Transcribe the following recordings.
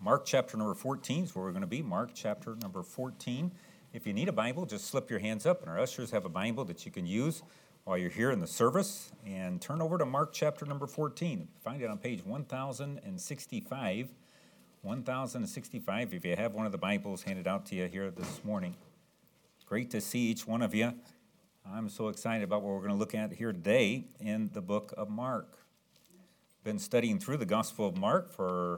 Mark chapter number 14 is where we're going to be. Mark chapter number 14. If you need a Bible, just slip your hands up, and our ushers have a Bible that you can use while you're here in the service. And turn over to Mark chapter number 14. Find it on page 1065. 1065, if you have one of the Bibles handed out to you here this morning. Great to see each one of you. I'm so excited about what we're going to look at here today in the book of Mark. Been studying through the Gospel of Mark for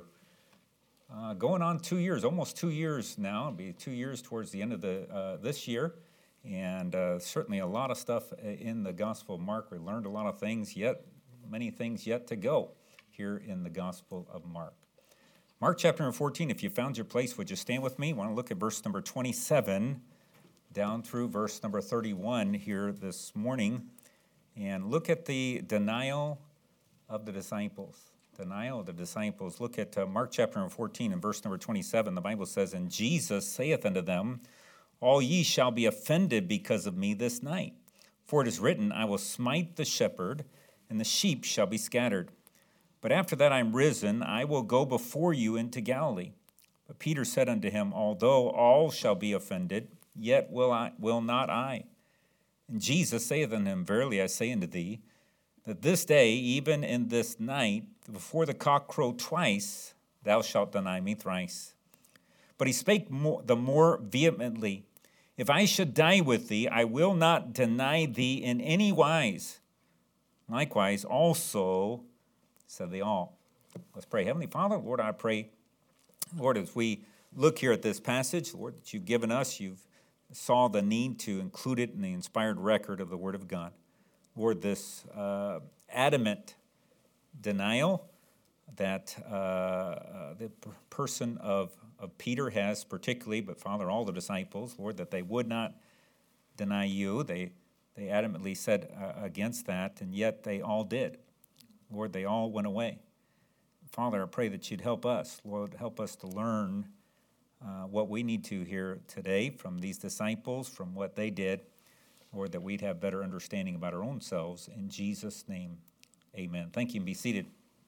going on 2 years, almost 2 years now. It'll be 2 years towards the end of this year. And certainly a lot of stuff in the Gospel of Mark. We learned a lot of things, many things yet to go here in the Gospel of Mark. Mark chapter number 14, if you found your place, would you stand with me? I want to look at verse number 27 down through verse number 31 here this morning. And look at the denial of the disciples. Denial of the disciples. Look at Mark chapter number 14 and verse number 27. The Bible says, "And Jesus saith unto them, All ye shall be offended because of me this night. For it is written, I will smite the shepherd, and the sheep shall be scattered. But after that I am risen, I will go before you into Galilee. But Peter said unto him, Although all shall be offended, yet will not I. And Jesus saith unto him, Verily I say unto thee, that this day, even in this night, before the cock crow twice, thou shalt deny me thrice. But he spake the more vehemently, If I should die with thee, I will not deny thee in any wise. Likewise also said they all." Let's pray. Heavenly Father, Lord, I pray, Lord, as we look here at this passage, Lord, that you've given us, you've saw the need to include it in the inspired record of the Word of God. Lord, this adamant denial that the person of Peter has particularly, but Father, all the disciples, Lord, that they would not deny you. They adamantly said against that, and yet they all did. Lord, they all went away. Father, I pray that you'd help us. Lord, help us to learn what we need to hear today from these disciples, from what they did, Lord, that we'd have better understanding about our own selves. In Jesus' name, amen. Thank you, and be seated.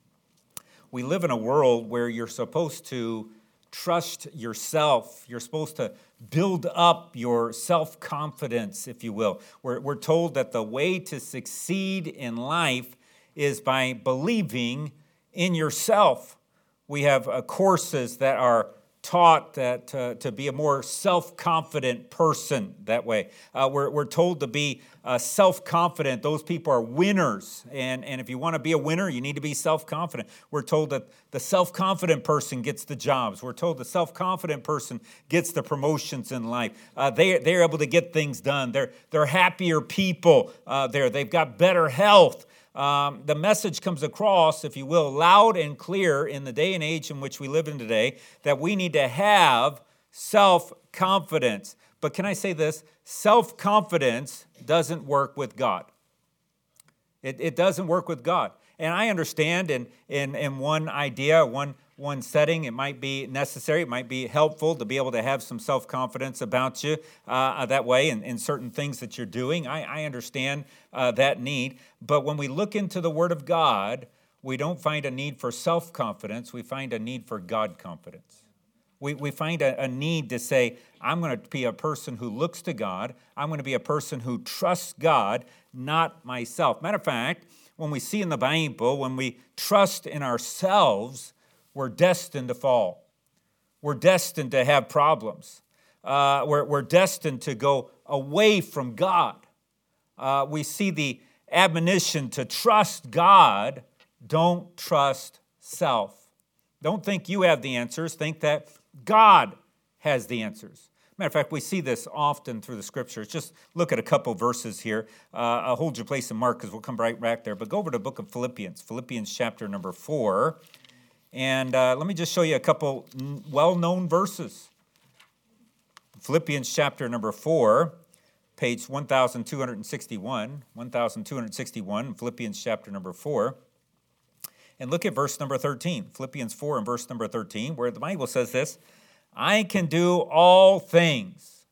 We live in a world where you're supposed to trust yourself. You're supposed to build up your self-confidence, if you will. We're told that the way to succeed in life is by believing in yourself. We have courses that are taught that to be a more self-confident person that way. We're told to be self-confident. Those people are winners. And if you want to be a winner, you need to be self-confident. We're told that the self-confident person gets the jobs. We're told the self-confident person gets the promotions in life. They're able to get things done. They're happier people. They've got better health. The message comes across, if you will, loud and clear in the day and age in which we live in today, that we need to have self-confidence. But can I say this? Self-confidence doesn't work with God. It doesn't work with God. And I understand in one idea, one setting, it might be necessary, it might be helpful to be able to have some self-confidence about you that way in certain things that you're doing. I understand that need. But when we look into the Word of God, we don't find a need for self-confidence. We find a need for God confidence. We find a need to say, I'm going to be a person who looks to God. I'm going to be a person who trusts God, not myself. Matter of fact, when we see in the Bible, when we trust in ourselves, we're destined to fall. We're destined to have problems. We're destined to go away from God. We see the admonition to trust God, don't trust self. Don't think you have the answers. Think that God has the answers. Matter of fact, we see this often through the Scriptures. Just look at a couple verses here. I'll hold your place in Mark because we'll come right back there. But go over to the book of Philippians, Philippians chapter number 4. And let me just show you a couple well-known verses. Philippians chapter number 4, page 1261, Philippians chapter number 4. And look at verse number 13, Philippians 4 and verse number 13, where the Bible says this, I can do all things.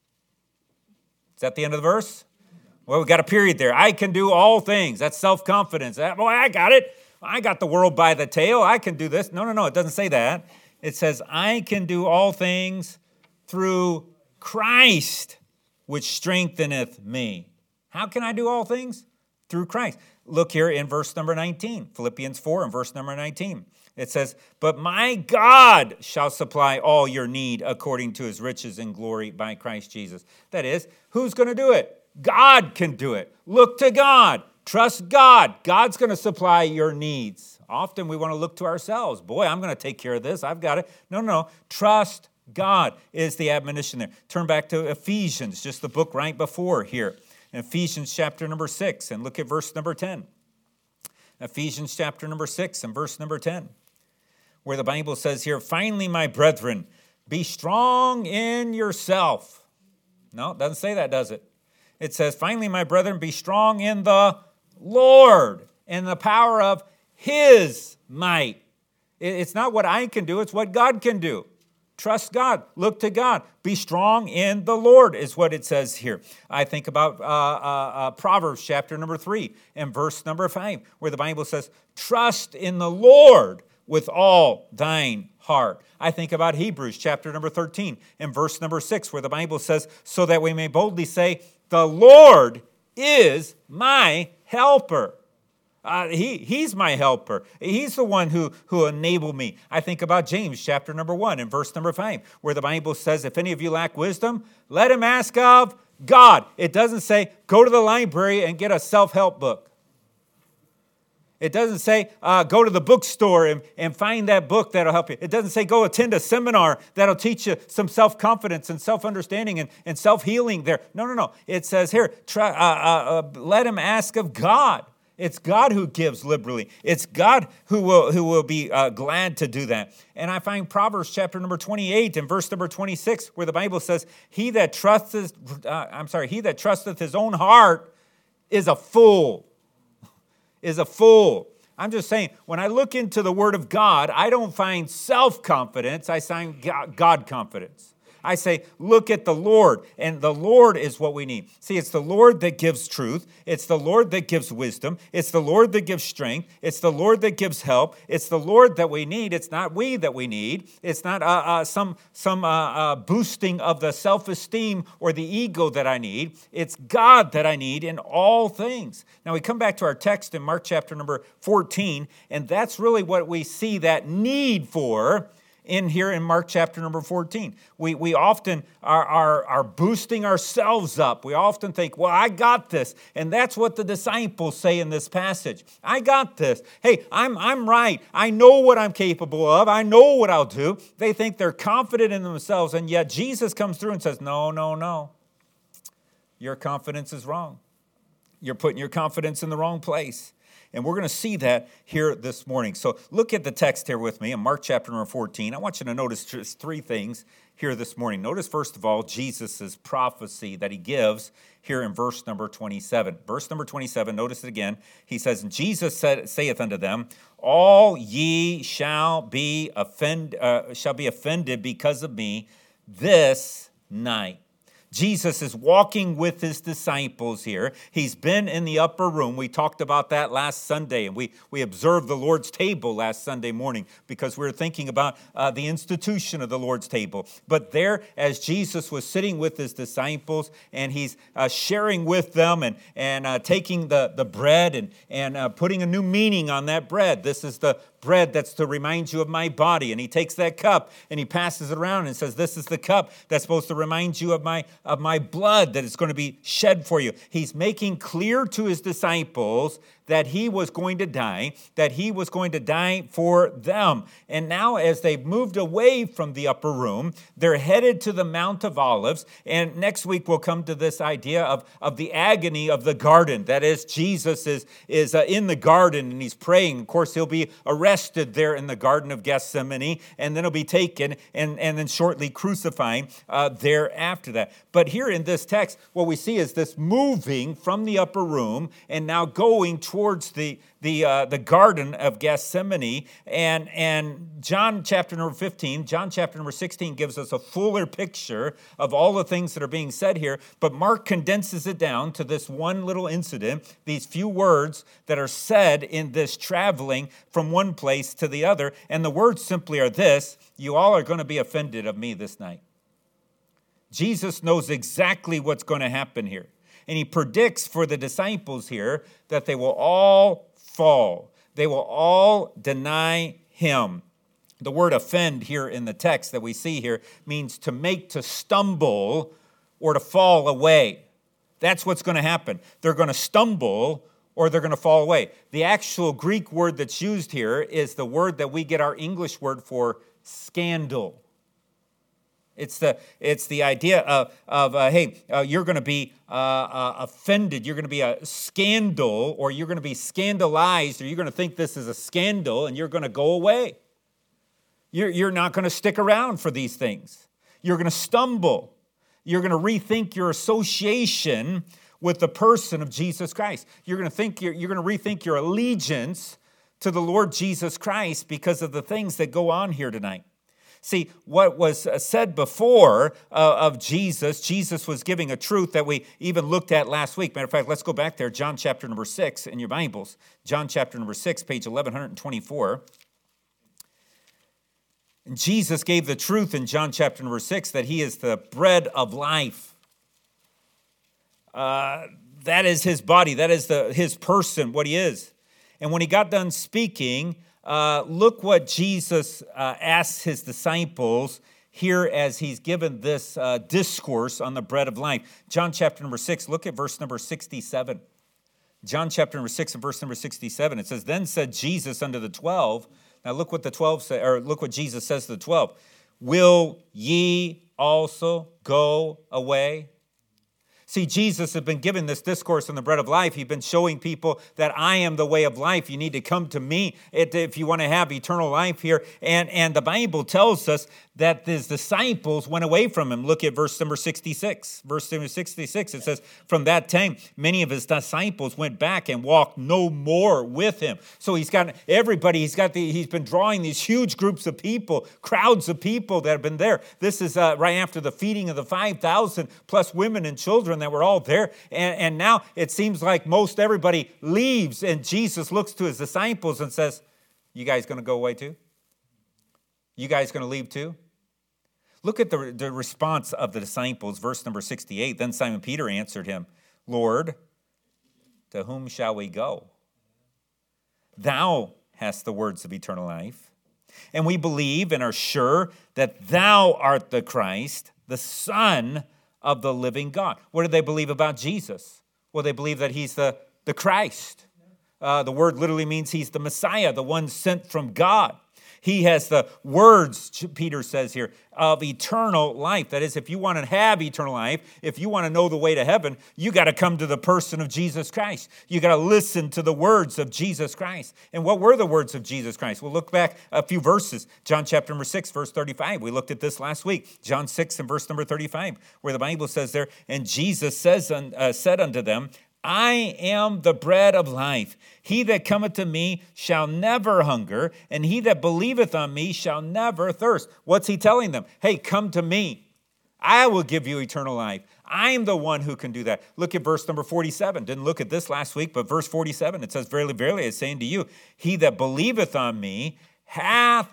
Is that the end of the verse? Well, we got a period there. I can do all things. That's self-confidence. Boy, I got it. I got the world by the tail. I can do this. No, it doesn't say that. It says, I can do all things through Christ, which strengtheneth me. How can I do all things? Through Christ. Look here in verse number 19, Philippians 4 and verse number 19. It says, but my God shall supply all your need according to his riches and glory by Christ Jesus. That is, who's going to do it? God can do it. Look to God. Trust God. God's going to supply your needs. Often we want to look to ourselves. Boy, I'm going to take care of this. I've got it. No. Trust God is the admonition there. Turn back to Ephesians, just the book right before here. In Ephesians chapter number 6, and look at verse number 10. Ephesians chapter number 6 and verse number 10, where the Bible says here, finally, my brethren, be strong in yourself. No, it doesn't say that, does it? It says, finally, my brethren, be strong in the Lord and the power of his might. It's not what I can do, it's what God can do. Trust God. Look to God. Be strong in the Lord is what it says here. I think about Proverbs chapter number 3 and verse number 5, where the Bible says, trust in the Lord with all thine heart. I think about Hebrews chapter number 13 and verse number 6, where the Bible says, so that we may boldly say, the Lord is my helper. He's my helper. He's the one who enabled me. I think about James chapter number 1 and verse number 5, where the Bible says, if any of you lack wisdom, let him ask of God. It doesn't say, go to the library and get a self-help book. It doesn't say, go to the bookstore and find that book that'll help you. It doesn't say, go attend a seminar that'll teach you some self-confidence and self-understanding and self-healing there. No. It says here, let him ask of God. It's God who gives liberally. It's God who will be glad to do that. And I find Proverbs chapter number 28 and verse number 26, where the Bible says, he that trusteth his own heart is a fool. Is a fool. I'm just saying, when I look into the Word of God, I don't find self-confidence. I find God confidence. I say, look at the Lord, and the Lord is what we need. See, it's the Lord that gives truth. It's the Lord that gives wisdom. It's the Lord that gives strength. It's the Lord that gives help. It's the Lord that we need. It's not we that we need. It's not some boosting of the self-esteem or the ego that I need. It's God that I need in all things. Now, we come back to our text in Mark chapter number 14, and that's really what we see that need for in here in Mark chapter number 14. We often are boosting ourselves up. We often think, well, I got this. And that's what the disciples say in this passage. I got this. Hey, I'm right. I know what I'm capable of. I know what I'll do. They think they're confident in themselves. And yet Jesus comes through and says, no. Your confidence is wrong. You're putting your confidence in the wrong place. And we're going to see that here this morning. So look at the text here with me in Mark chapter number 14. I want you to notice just three things here this morning. Notice, first of all, Jesus' prophecy that he gives here in verse number 27. Verse number 27, notice it again. He says, and Jesus saith unto them, all ye shall be offended because of me this night. Jesus is walking with his disciples here. He's been in the upper room. We talked about that last Sunday, and we observed the Lord's table last Sunday morning because we were thinking about the institution of the Lord's table. But there, as Jesus was sitting with his disciples, and he's sharing with them and taking the bread and putting a new meaning on that bread. This is the bread that's to remind you of my body. And he takes that cup and he passes it around and says, this is the cup that's supposed to remind you of my blood that is going to be shed for you. He's making clear to his disciples that he was going to die, that he was going to die for them. And now as they've moved away from the upper room, they're headed to the Mount of Olives. And next week we'll come to this idea of the agony of the garden. That is, Jesus is in the garden and he's praying. Of course, he'll be arrested there in the Garden of Gethsemane, and then he'll be taken and then shortly crucified there after that. But here in this text, what we see is this moving from the upper room and now going towards the Garden of Gethsemane. And John chapter number 15, John chapter number 16 gives us a fuller picture of all the things that are being said here. But Mark condenses it down to this one little incident, these few words that are said in this traveling from one place to the other. And the words simply are this: you all are going to be offended of me this night. Jesus knows exactly what's going to happen here. And he predicts for the disciples here that they will all fall. They will all deny him. The word offend here in the text that we see here means to make to stumble or to fall away. That's what's going to happen. They're going to stumble or they're going to fall away. The actual Greek word that's used here is the word that we get our English word for scandal. It's the idea of hey, you're going to be offended. You're going to be a scandal, or you're going to be scandalized, or you're going to think this is a scandal, and you're going to go away. You're not going to stick around for these things. You're going to stumble. You're going to rethink your association with the person of Jesus Christ. You're going to rethink your allegiance to the Lord Jesus Christ because of the things that go on here tonight. See, what was said before of Jesus, Jesus was giving a truth that we even looked at last week. Matter of fact, let's go back there, John chapter number 6 in your Bibles. John chapter number 6, page 1124. And Jesus gave the truth in John chapter number 6 that he is the bread of life. That is his body. That is his person, what he is. And when he got done speaking, look what Jesus asks his disciples here as he's given this discourse on the bread of life. John chapter number 6, look at verse number 67. John chapter number 6 and verse number 67. It says, "Then said Jesus unto the 12," now look what the 12 say, or look what Jesus says to the 12. "Will ye also go away?" See, Jesus has been giving this discourse on the bread of life. He's been showing people that I am the way of life. You need to come to me if you want to have eternal life here. And the Bible tells us that his disciples went away from him. Look at verse number 66. Verse number 66, it says, "From that time, many of his disciples went back and walked no more with him." So he's got everybody. He's been drawing these huge groups of people, crowds of people that have been there. This is right after the feeding of the 5,000 plus women and children that were all there. And now it seems like most everybody leaves, and Jesus looks to his disciples and says, "You guys going to go away too? You guys going to leave too?" Look at the response of the disciples, verse number 68. "Then Simon Peter answered him, Lord, to whom shall we go? Thou hast the words of eternal life, and we believe and are sure that thou art the Christ, the Son of the living God." What do they believe about Jesus? Well, they believe that he's the Christ. The word literally means he's the Messiah, the one sent from God. He has the words, Peter says here, of eternal life. That is, if you want to have eternal life, if you want to know the way to heaven, you got to come to the person of Jesus Christ. You got to listen to the words of Jesus Christ. And what were the words of Jesus Christ? We'll look back a few verses. John chapter number 6, verse 35. We looked at this last week. John 6 and verse number 35, where the Bible says there, "And Jesus said unto them, I am the bread of life. He that cometh to me shall never hunger, and he that believeth on me shall never thirst." What's he telling them? Hey, come to me. I will give you eternal life. I am the one who can do that. Look at verse number 47. Didn't look at this last week, but verse 47, it says, "Verily, verily, I say unto you, he that believeth on me hath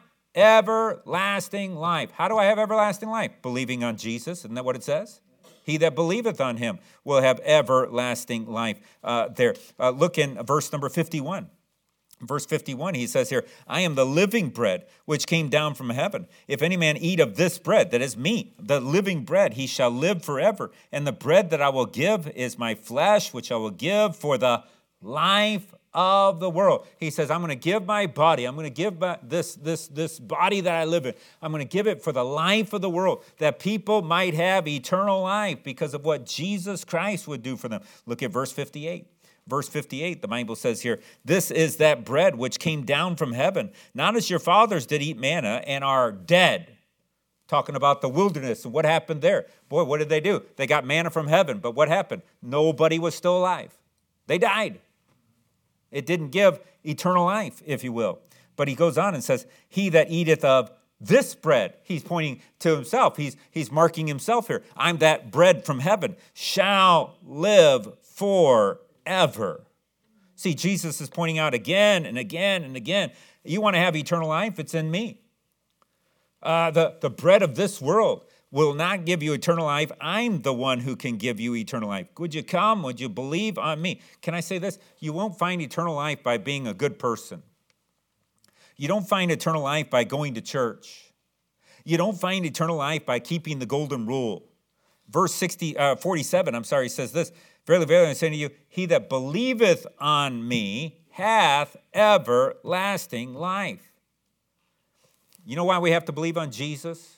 everlasting life." How do I have everlasting life? Believing on Jesus. Isn't that what it says? He that believeth on him will have everlasting life there. Look in verse number 51. Verse 51, he says here, "I am the living bread which came down from heaven. If any man eat of this bread," that is me, "the living bread, he shall live forever. And the bread that I will give is my flesh, which I will give for the life of the world." He says, I'm going to give my body. I'm going to give this body that I live in. I'm going to give it for the life of the world, that people might have eternal life because of what Jesus Christ would do for them. Look at verse 58. Verse 58, the Bible says here, "This is that bread which came down from heaven, not as your fathers did eat manna and are dead." Talking about the wilderness and what happened there. Boy, what did they do? They got manna from heaven, but what happened? Nobody was still alive. They died. It didn't give eternal life, if you will. But he goes on and says, he that eateth of this bread, he's pointing to himself. He's marking himself here. I'm that bread from heaven, shall live forever. See, Jesus is pointing out again and again and again, you want to have eternal life? It's in me. The bread of this world will not give you eternal life. I'm the one who can give you eternal life. Would you come? Would you believe on me? Can I say this? You won't find eternal life by being a good person. You don't find eternal life by going to church. You don't find eternal life by keeping the golden rule. Verse 47, says this, verily, verily, I say to you, he that believeth on me hath everlasting life. You know why we have to believe on Jesus?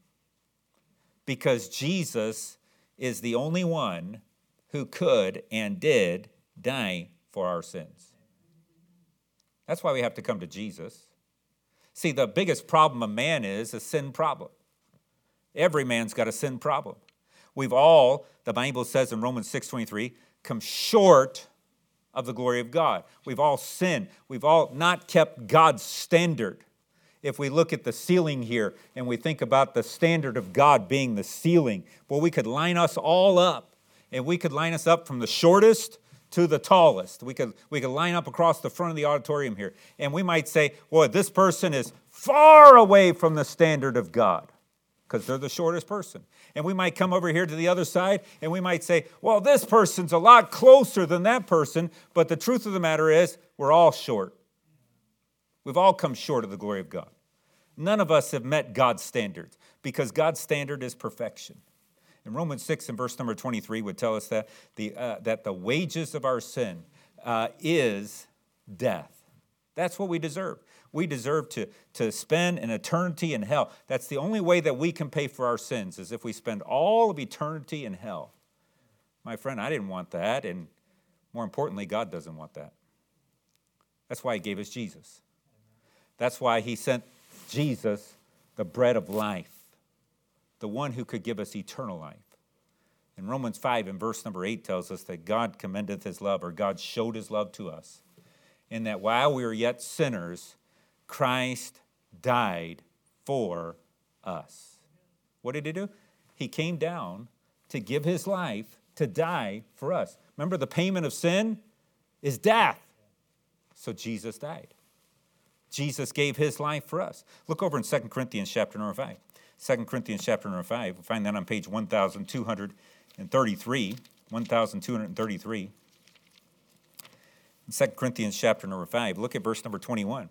Because Jesus is the only one who could and did die for our sins. That's why we have to come to Jesus. See, the biggest problem of man is a sin problem. Every man's got a sin problem. We've all, the Bible says in Romans 6:23, come short of the glory of God. We've all sinned. We've all not kept God's standard. If we look at the ceiling here and we think about the standard of God being the ceiling, well, we could line us all up, and we could line us up from the shortest to the tallest. We could line up across the front of the auditorium here, and we might say, well, this person is far away from the standard of God because they're the shortest person. And we might come over here to the other side, and we might say, well, this person's a lot closer than that person, but the truth of the matter is we're all short. We've all come short of the glory of God. None of us have met God's standards because God's standard is perfection. And Romans 6 and verse number 23 would tell us that the wages of our sin is death. That's what we deserve. We deserve to spend an eternity in hell. That's the only way that we can pay for our sins, is if we spend all of eternity in hell. My friend, I didn't want that, and more importantly, God doesn't want that. That's why he gave us Jesus. That's why he sent Jesus, the bread of life, the one who could give us eternal life. And Romans 5 and verse number 8 tells us that God commendeth his love, or God showed his love to us, in that while we were yet sinners, Christ died for us. What did he do? He came down to give his life to die for us. Remember, the payment of sin is death. So Jesus died. Jesus gave his life for us. Look over in 2 Corinthians chapter number 5. 2 Corinthians chapter number 5. We'll find that on page 1233. 1233. In 2 Corinthians chapter number 5. Look at verse number 21.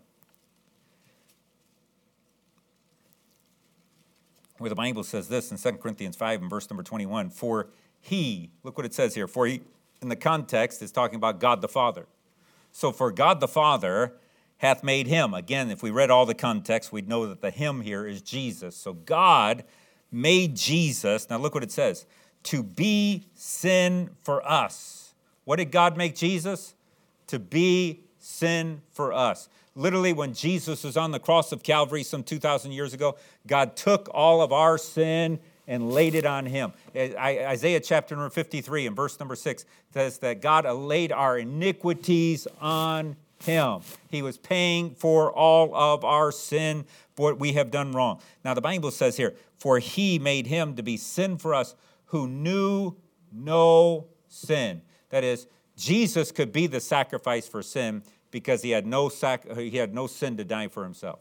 Where the Bible says this in 2 Corinthians 5 and verse number 21. For he, look what it says here. For he, in the context, is talking about God the Father. So for God the Father hath made him. Again, if we read all the context, we'd know that the him here is Jesus. So God made Jesus, now look what it says, to be sin for us. What did God make Jesus? To be sin for us. Literally, when Jesus was on the cross of Calvary some 2,000 years ago, God took all of our sin and laid it on him. Isaiah chapter number 53 and verse number 6 says that God laid our iniquities on him. He was paying for all of our sin, what we have done wrong. Now the Bible says here, for he made him to be sin for us who knew no sin. That is, Jesus could be the sacrifice for sin because he had no sin to die for himself.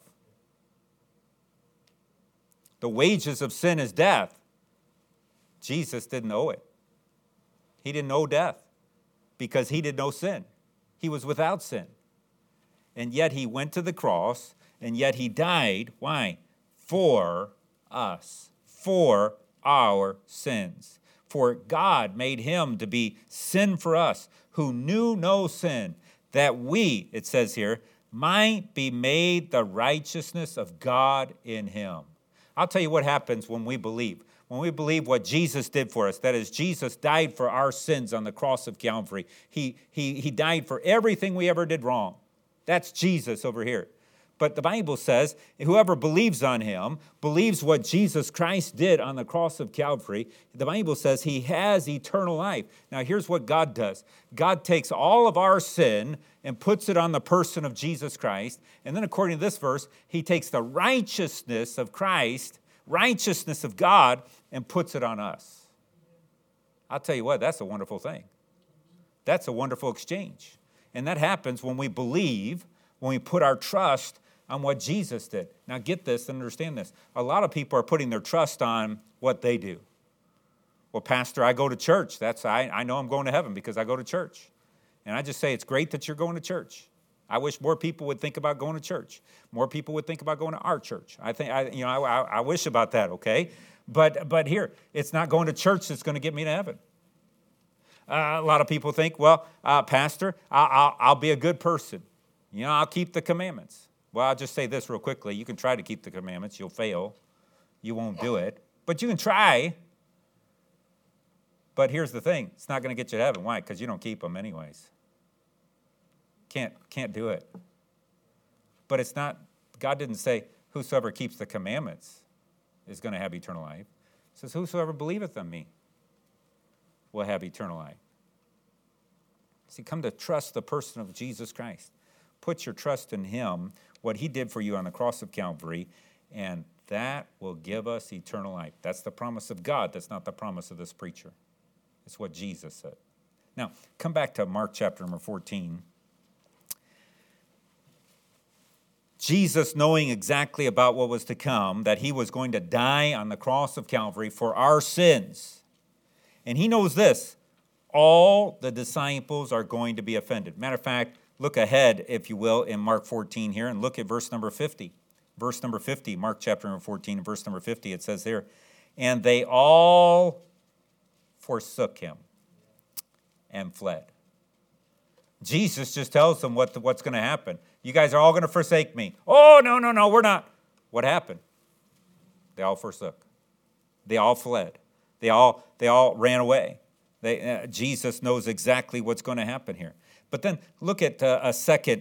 The wages of sin is death. Jesus didn't owe it. He didn't owe death because he did no sin. He was without sin. And yet he went to the cross, and yet he died. Why? For us, for our sins. For God made him to be sin for us, who knew no sin, that we, it says here, might be made the righteousness of God in him. I'll tell you what happens when we believe. When we believe what Jesus did for us, that is, Jesus died for our sins on the cross of Calvary. He died for everything we ever did wrong. That's Jesus over here. But the Bible says whoever believes on him, believes what Jesus Christ did on the cross of Calvary, the Bible says he has eternal life. Now here's what God does. God takes all of our sin and puts it on the person of Jesus Christ. And then according to this verse, he takes the righteousness of Christ, righteousness of God, and puts it on us. I'll tell you what, that's a wonderful thing. That's a wonderful exchange. And that happens when we believe, when we put our trust on what Jesus did. Now get this and understand this. A lot of people are putting their trust on what they do. Well, Pastor, I go to church. I know I'm going to heaven because I go to church. And I just say it's great that you're going to church. I wish more people would think about going to church. More people would think about going to our church. I wish about that, okay? But here, it's not going to church that's going to get me to heaven. A lot of people think, well, Pastor, I'll be a good person. I'll keep the commandments. Well, I'll just say this real quickly. You can try to keep the commandments. You'll fail. You won't do it. But you can try. But here's the thing. It's not going to get you to heaven. Why? Because you don't keep them anyways. Can't do it. But it's not, God didn't say, whosoever keeps the commandments is going to have eternal life. It says, whosoever believeth on me will have eternal life. See, come to trust the person of Jesus Christ. Put your trust in him, what he did for you on the cross of Calvary, and that will give us eternal life. That's the promise of God. That's not the promise of this preacher. It's what Jesus said. Now, come back to Mark chapter number 14. Jesus, knowing exactly about what was to come, that he was going to die on the cross of Calvary for our sins. And he knows this, all the disciples are going to be offended. Matter of fact, look ahead, if you will, in Mark 14 here, and look at verse number 50. Verse number 50, Mark chapter number 14, verse number 50, it says here, and they all forsook him and fled. Jesus just tells them what's going to happen. You guys are all going to forsake me. Oh, no, we're not. What happened? They all forsook. They all fled. They all ran away. Jesus knows exactly what's going to happen here. But then look at a second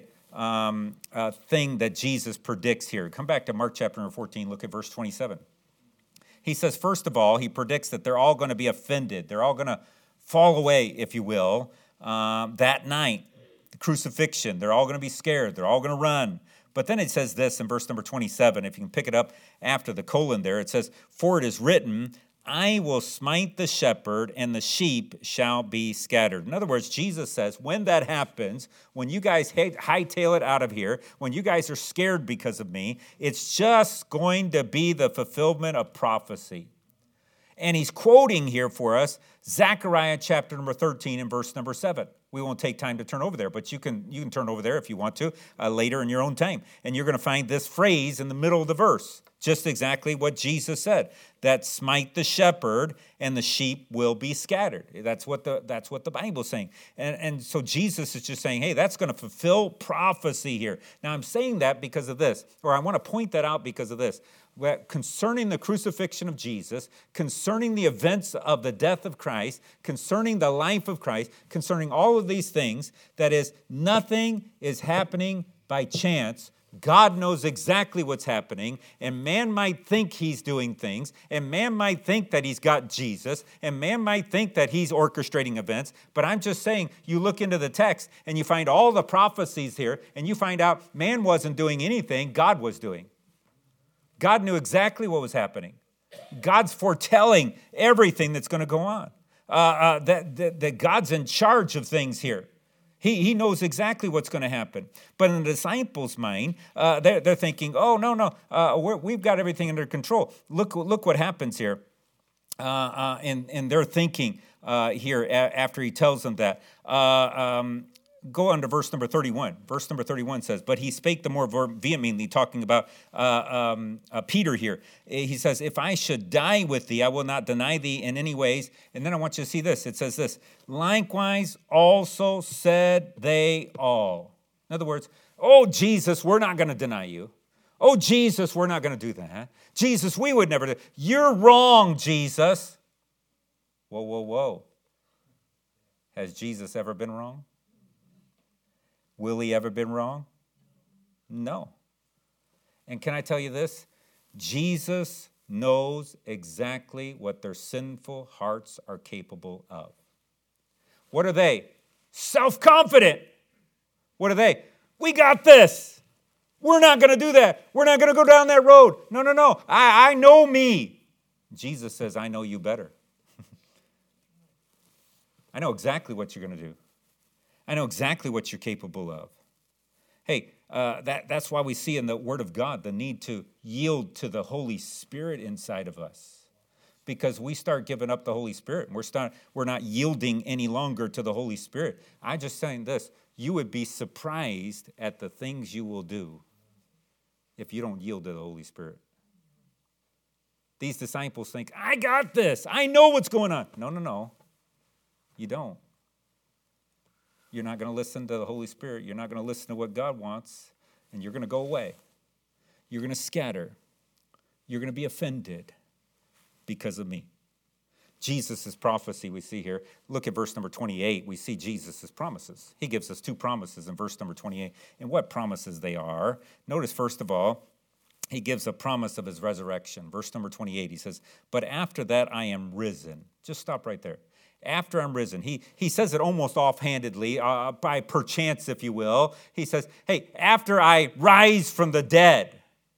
thing that Jesus predicts here. Come back to Mark chapter 14, look at verse 27. He says, first of all, he predicts that they're all going to be offended. They're all going to fall away, if you will, that night, the crucifixion. They're all going to be scared. They're all going to run. But then it says this in verse number 27. If you can pick it up after the colon there, it says, for it is written, I will smite the shepherd, and the sheep shall be scattered. In other words, Jesus says, when that happens, when you guys hightail it out of here, when you guys are scared because of me, it's just going to be the fulfillment of prophecy. And he's quoting here for us Zechariah chapter number 13 and verse number 7. We won't take time to turn over there, but you can turn over there if you want to later in your own time. And you're going to find this phrase in the middle of the verse, just exactly what Jesus said, that smite the shepherd and the sheep will be scattered. That's what the Bible's saying. And so Jesus is just saying, hey, that's going to fulfill prophecy here. Now I'm saying that because of this, or I want to point that out because of this. Concerning the crucifixion of Jesus, concerning the events of the death of Christ, concerning the life of Christ, concerning all of these things, that is, nothing is happening by chance. God knows exactly what's happening, and man might think he's doing things, and man might think that he's got Jesus, and man might think that he's orchestrating events, but I'm just saying, you look into the text, and you find all the prophecies here, and you find out man wasn't doing anything, God was doing. God knew exactly what was happening. God's foretelling everything that's going to go on. That God's in charge of things here. He knows exactly what's going to happen. But in the disciples' mind, they're thinking, oh, no, we've got everything under control. Look what happens here. In their thinking here after he tells them that. Go on to verse number 31. Verse number 31 says, but he spake the more vehemently, talking about Peter here. He says, if I should die with thee, I will not deny thee in any ways. And then I want you to see this. It says this, likewise also said they all. In other words, oh, Jesus, we're not going to deny you. Oh, Jesus, we're not going to do that. Jesus, we would never do. You're wrong, Jesus. Whoa. Has Jesus ever been wrong? Will he ever been wrong? No. And can I tell you this? Jesus knows exactly what their sinful hearts are capable of. What are they? Self-confident. What are they? We got this. We're not going to do that. We're not going to go down that road. No. I know me. Jesus says, I know you better. I know exactly what you're going to do. I know exactly what you're capable of. Hey, that's why we see in the Word of God the need to yield to the Holy Spirit inside of us. Because we start giving up the Holy Spirit, and we're not yielding any longer to the Holy Spirit. I'm just saying this, you would be surprised at the things you will do if you don't yield to the Holy Spirit. These disciples think, I got this. I know what's going on. No. You don't. You're not going to listen to the Holy Spirit. You're not going to listen to what God wants, and you're going to go away. You're going to scatter. You're going to be offended because of me. Jesus' prophecy we see here. Look at verse number 28. We see Jesus' promises. He gives us two promises in verse number 28. And what promises they are. Notice, first of all, he gives a promise of his resurrection. Verse number 28, he says, but after that I am risen. Just stop right there. After I'm risen. He says it almost offhandedly, by perchance, if you will. He says, hey, after I rise from the dead.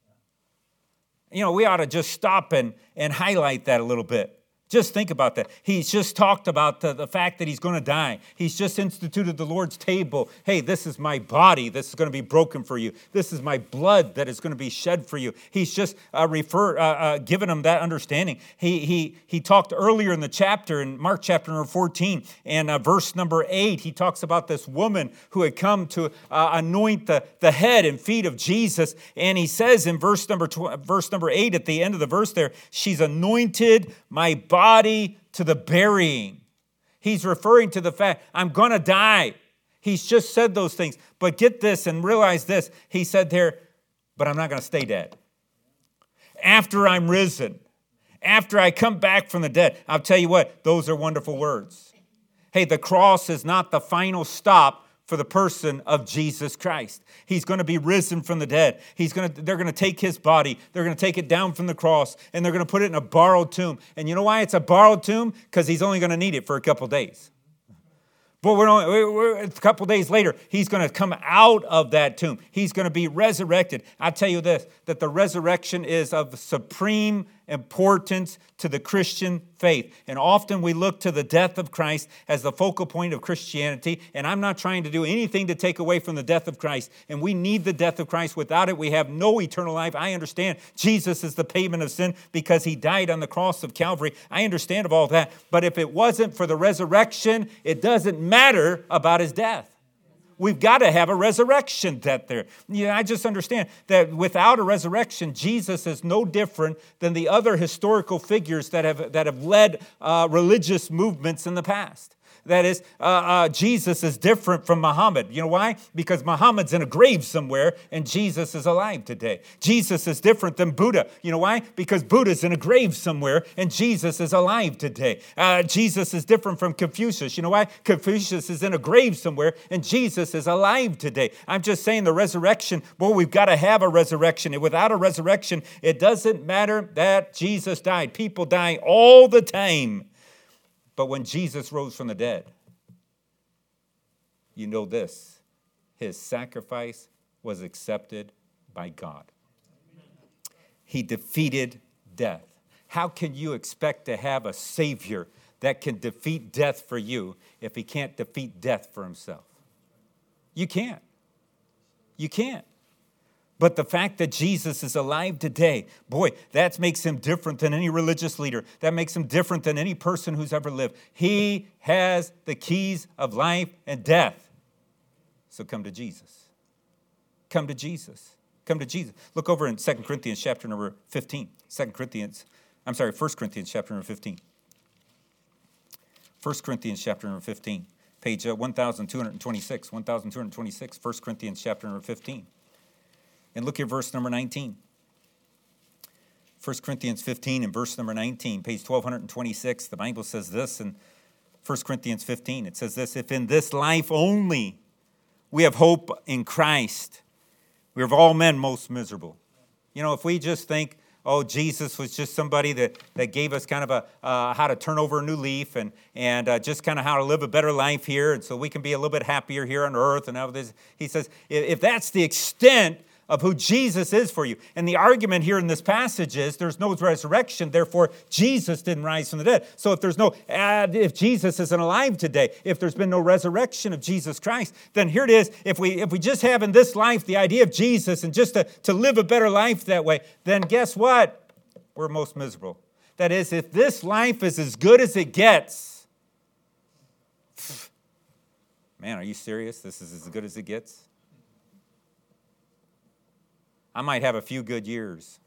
You know, we ought to just stop and highlight that a little bit. Just think about that. He's just talked about the fact that he's going to die. He's just instituted the Lord's table. Hey, this is my body. This is going to be broken for you. This is my blood that is going to be shed for you. He's just given him that understanding. He talked earlier in the chapter, in Mark chapter number 14, and verse number 8, he talks about this woman who had come to anoint the head and feet of Jesus. And he says in verse number 8, at the end of the verse there, she's anointed my body to the burying. He's referring to the fact, I'm going to die. He's just said those things. But get this and realize this. He said there, but I'm not going to stay dead. After I'm risen, after I come back from the dead, I'll tell you what, those are wonderful words. Hey, the cross is not the final stop for the person of Jesus Christ. He's going to be risen from the dead. They're going to take his body. They're going to take it down from the cross, and they're going to put it in a borrowed tomb. And you know why it's a borrowed tomb? Because he's only going to need it for a couple days. But we're a couple days later, he's going to come out of that tomb. He's going to be resurrected. I tell you this, that the resurrection is of supreme importance to the Christian faith. And often we look to the death of Christ as the focal point of Christianity. And I'm not trying to do anything to take away from the death of Christ. And we need the death of Christ. Without it, we have no eternal life. I understand Jesus is the payment of sin because he died on the cross of Calvary. I understand of all that. But if it wasn't for the resurrection, it doesn't matter about his death. We've got to have a resurrection death there. I just understand that without a resurrection, Jesus is no different than the other historical figures that have led religious movements in the past. That is, Jesus is different from Muhammad. You know why? Because Muhammad's in a grave somewhere and Jesus is alive today. Jesus is different than Buddha. You know why? Because Buddha's in a grave somewhere and Jesus is alive today. Jesus is different from Confucius. You know why? Confucius is in a grave somewhere and Jesus is alive today. I'm just saying the resurrection, boy, we've got to have a resurrection. And without a resurrection, it doesn't matter that Jesus died. People die all the time. But when Jesus rose from the dead, you know this, his sacrifice was accepted by God. He defeated death. How can you expect to have a Savior that can defeat death for you if he can't defeat death for himself? You can't. You can't. But the fact that Jesus is alive today, boy, that makes him different than any religious leader. That makes him different than any person who's ever lived. He has the keys of life and death. So come to Jesus. Come to Jesus. Come to Jesus. Look over in 2 Corinthians chapter number 15. 1 Corinthians chapter number 15. 1 Corinthians chapter number 15. Page 1226. 1226. 1 Corinthians chapter number 15. And look at verse number 19. 1 Corinthians 15 and verse number 19, page 1226. The Bible says this in 1 Corinthians 15. It says this, if in this life only we have hope in Christ, we are of all men most miserable. if we just think, oh, Jesus was just somebody that gave us kind of how to turn over a new leaf and just kind of how to live a better life here, and so we can be a little bit happier here on earth and all this. He says, if that's the extent of who Jesus is for you. And the argument here in this passage is there's no resurrection, therefore Jesus didn't rise from the dead. So if Jesus isn't alive today, if there's been no resurrection of Jesus Christ, then here it is. If we just have in this life the idea of Jesus and just to live a better life that way, then guess what? We're most miserable. That is, if this life is as good as it gets, man, are you serious? This is as good as it gets? I might have a few good years.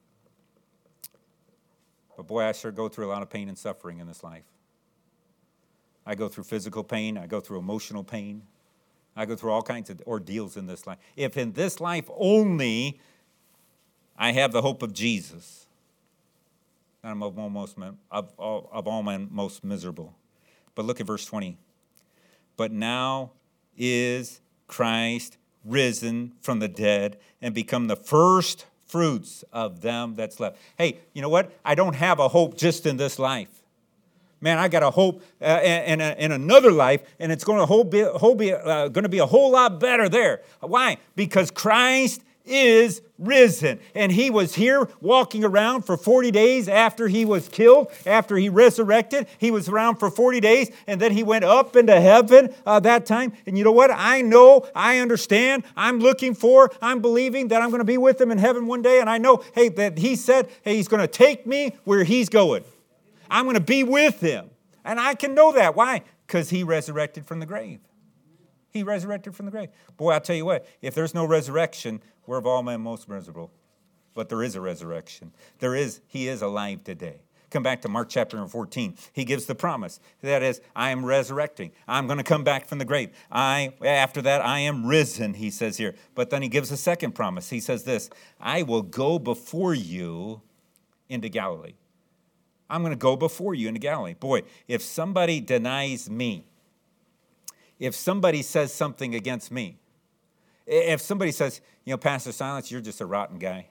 But boy, I sure go through a lot of pain and suffering in this life. I go through physical pain. I go through emotional pain. I go through all kinds of ordeals in this life. If in this life only I have the hope of Jesus, then I'm of all men most miserable. But look at verse 20. But now is Christ risen from the dead and become the first fruits of them that's left. Hey, you know what? I don't have a hope just in this life. Man, I got a hope in another life, and it's going to be a whole lot better there. Why? Because Christ is risen. And he was here walking around for 40 days after he was killed, after he resurrected. He was around for 40 days, and then he went up into heaven that time. And you know what? I know, I understand, I'm believing that I'm going to be with him in heaven one day. And I know, hey, that he said, hey, he's going to take me where he's going. I'm going to be with him. And I can know that. Why? Because he resurrected from the grave. He resurrected from the grave. Boy, I'll tell you what, if there's no resurrection, we're of all men most miserable. But there is a resurrection. He is alive today. Come back to Mark chapter 14. He gives the promise. That is, I am resurrecting. I'm going to come back from the grave. After that, I am risen, he says here. But then he gives a second promise. He says this, I will go before you into Galilee. I'm going to go before you into Galilee. Boy, if somebody denies me, if somebody says something against me, if somebody says, Pastor Silence, you're just a rotten guy.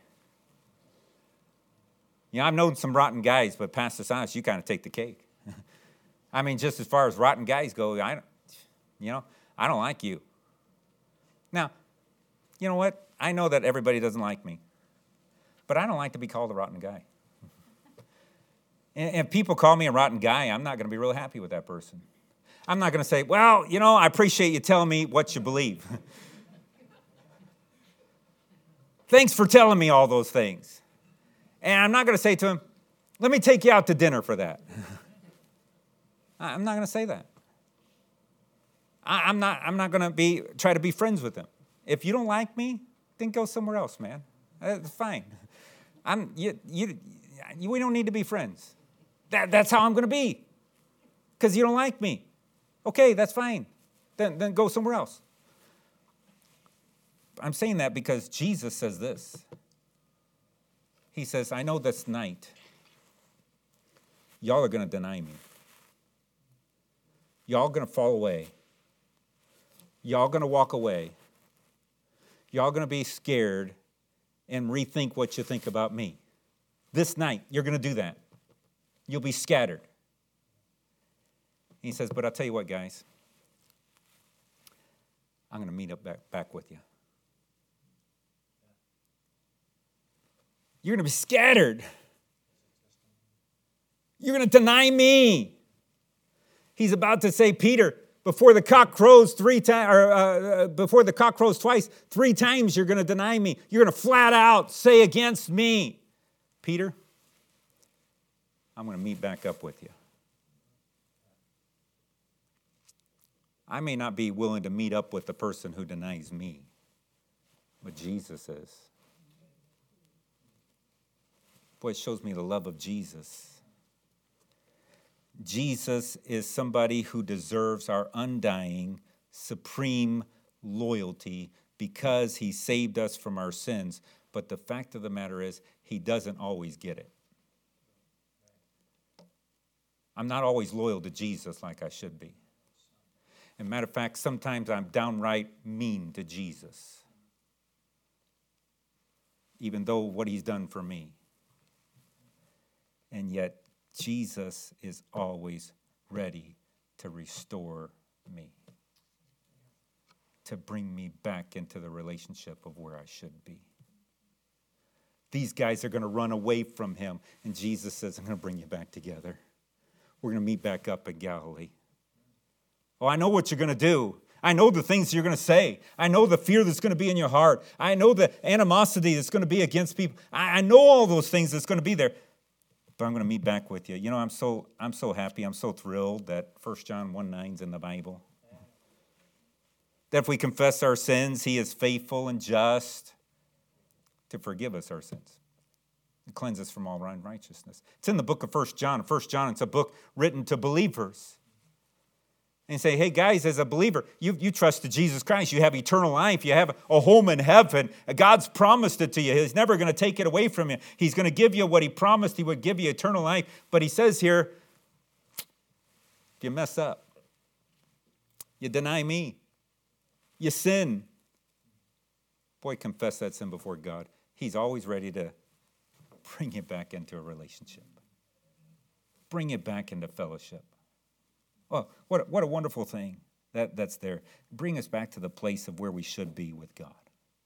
I've known some rotten guys, but Pastor Silence, you kind of take the cake. I mean, just as far as rotten guys go, I don't like you. Now, you know what? I know that everybody doesn't like me, but I don't like to be called a rotten guy. And if people call me a rotten guy, I'm not going to be really happy with that person. I'm not going to say, well, I appreciate you telling me what you believe. Thanks for telling me all those things. And I'm not going to say to him, let me take you out to dinner for that. I'm not going to say that. I'm not going to try to be friends with him. If you don't like me, then go somewhere else, man. It's fine. We don't need to be friends. That's how I'm going to be. Because you don't like me. Okay, that's fine. Then go somewhere else. I'm saying that because Jesus says this. He says, I know this night, y'all are going to deny me. Y'all going to fall away. Y'all going to walk away. Y'all going to be scared and rethink what you think about me. This night, you're going to do that. You'll be scattered. He says, but I'll tell you what, guys. I'm going to meet up back with you. You're going to be scattered. You're going to deny me. He's about to say, Peter, before the cock crows twice, 3 times you're going to deny me. You're going to flat out say against me. Peter, I'm going to meet back up with you. I may not be willing to meet up with the person who denies me, but Jesus is. Boy, it shows me the love of Jesus. Jesus is somebody who deserves our undying, supreme loyalty because he saved us from our sins. But the fact of the matter is, he doesn't always get it. I'm not always loyal to Jesus like I should be. As a matter of fact, sometimes I'm downright mean to Jesus. even though what he's done for me. And yet, Jesus is always ready to restore me, to bring me back into the relationship of where I should be. These guys are going to run away from him, and Jesus says, I'm going to bring you back together. We're going to meet back up in Galilee. Oh, I know what you're going to do. I know the things you're going to say. I know the fear that's going to be in your heart. I know the animosity that's going to be against people. I know all those things that's going to be there. But I'm going to meet back with you. You know, I'm so happy. I'm so thrilled that 1 John 1:9 is in the Bible. That if we confess our sins, he is faithful and just to forgive us our sins and cleanse us from all unrighteousness. It's in the book of 1 John. 1 John, it's a book written to believers. And say, hey, guys, as a believer, you trust in Jesus Christ. You have eternal life. You have a home in heaven. God's promised it to you. He's never going to take it away from you. He's going to give you what he promised. He would give you eternal life. But he says here, if you mess up, you deny me, you sin, boy, confess that sin before God. He's always ready to bring you back into a relationship. Bring you back into fellowship. Oh, what a wonderful thing that's there. Bring us back to the place of where we should be with God.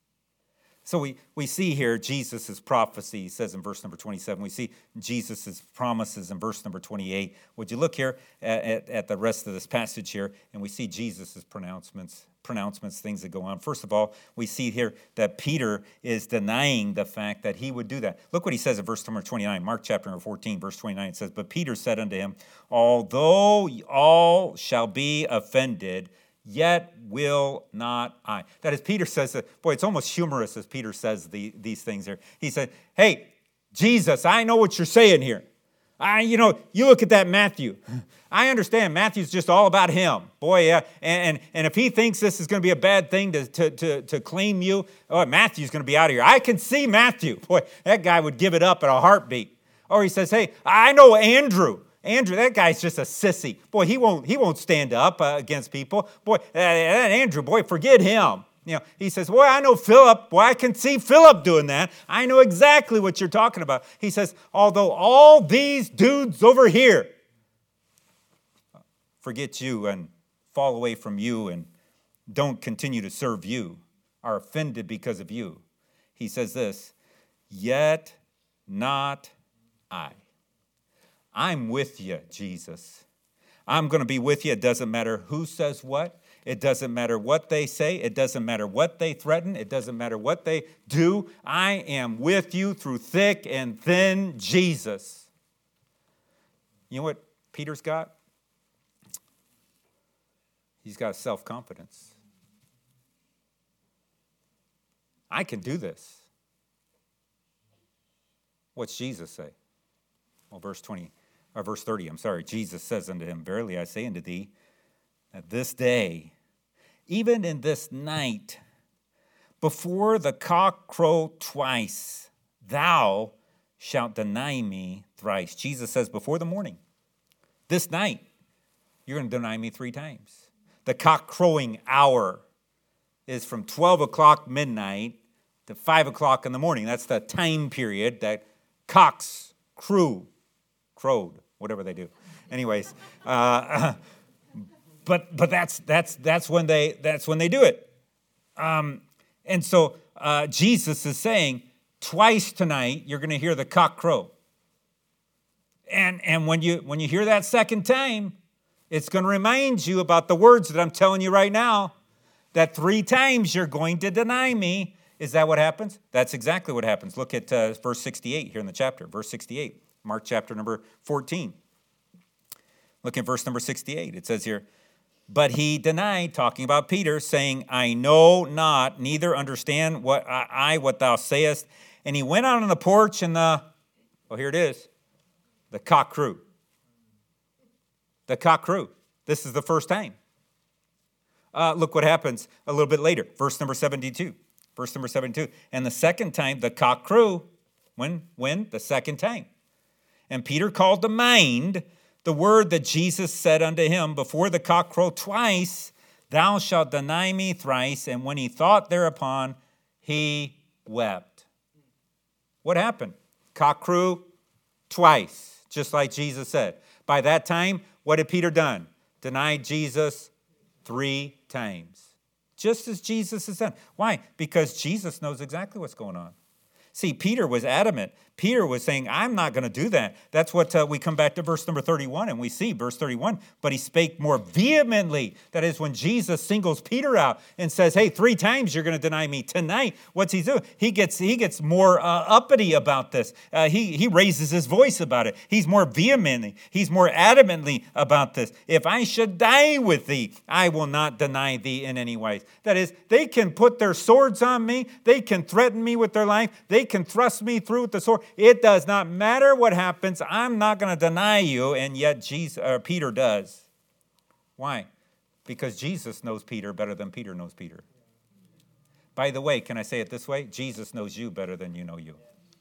So we see here Jesus' prophecy, he says in verse number 27. We see Jesus' promises in verse number 28. Would you look here at the rest of this passage here, and we see Jesus' pronouncements, things that go on. First of all, we see here that Peter is denying the fact that he would do that. Look what he says in verse number 29, Mark chapter number 14, verse 29. It says, but Peter said unto him, although all shall be offended, yet will not I. That is, Peter says that, boy, it's almost humorous as Peter says these things here. He said, hey, Jesus, I know what you're saying here. You look at that Matthew. I understand Matthew's just all about him. Boy, yeah. And if he thinks this is going to be a bad thing to claim you, Matthew's going to be out of here. I can see Matthew. Boy, that guy would give it up in a heartbeat. Or he says, hey, I know Andrew. Andrew, that guy's just a sissy. Boy, he won't stand up against people. Boy, Andrew, boy, forget him. He says, boy, I know Philip. Boy, I can see Philip doing that. I know exactly what you're talking about. He says, although all these dudes over here forget you and fall away from you and don't continue to serve you, are offended because of you. He says this, yet not I. I'm with you, Jesus. I'm going to be with you. It doesn't matter who says what. It doesn't matter what they say. It doesn't matter what they threaten. It doesn't matter what they do. I am with you through thick and thin, Jesus. You know what Peter's got? He's got self-confidence. I can do this. What's Jesus say? Well, verse 30, Jesus says unto him, verily I say unto thee, that this day, even in this night, before the cock crow twice, thou shalt deny me thrice. Jesus says, before the morning, this night, you're going to deny me 3 times. The cock crowing hour is from 12 o'clock midnight to 5 o'clock in the morning. That's the time period that cocks crowed, whatever they do. Anyways, but that's when they do it. And so Jesus is saying, twice tonight you're going to hear the cock crow. And when you hear that second time, it's going to remind you about the words that I'm telling you right now, that 3 times you're going to deny me. Is that what happens? That's exactly what happens. Look at verse 68 here in the chapter, verse 68, Mark chapter number 14. Look at verse number 68. It says here, but he denied, talking about Peter, saying, I know not, neither understand what thou sayest. And he went out on the porch and here it is, the cock crew. The cock crew. This is the first time. Look what happens a little bit later. Verse number 72. Verse number 72. And the second time, the cock crew. When? The second time. And Peter called to mind the word that Jesus said unto him, before the cock crow twice, thou shalt deny me thrice. And when he thought thereupon, he wept. What happened? Cock crew twice, just like Jesus said. By that time, what had Peter done? Denied Jesus 3 times. Just as Jesus has done. Why? Because Jesus knows exactly what's going on. See, Peter was adamant. Peter was saying, I'm not going to do that. That's what we come back to verse number 31, and we see verse 31, but he spake more vehemently. That is when Jesus singles Peter out and says, hey, 3 times you're going to deny me. Tonight, what's he do? He gets more uppity about this. He raises his voice about it. He's more vehemently. He's more adamantly about this. If I should die with thee, I will not deny thee in any way. That is, they can put their swords on me. They can threaten me with their life. They can thrust me through with the sword. It does not matter what happens. I'm not going to deny you, and yet Peter does. Why? Because Jesus knows Peter better than Peter knows Peter. By the way, can I say it this way? Jesus knows you better than you know you.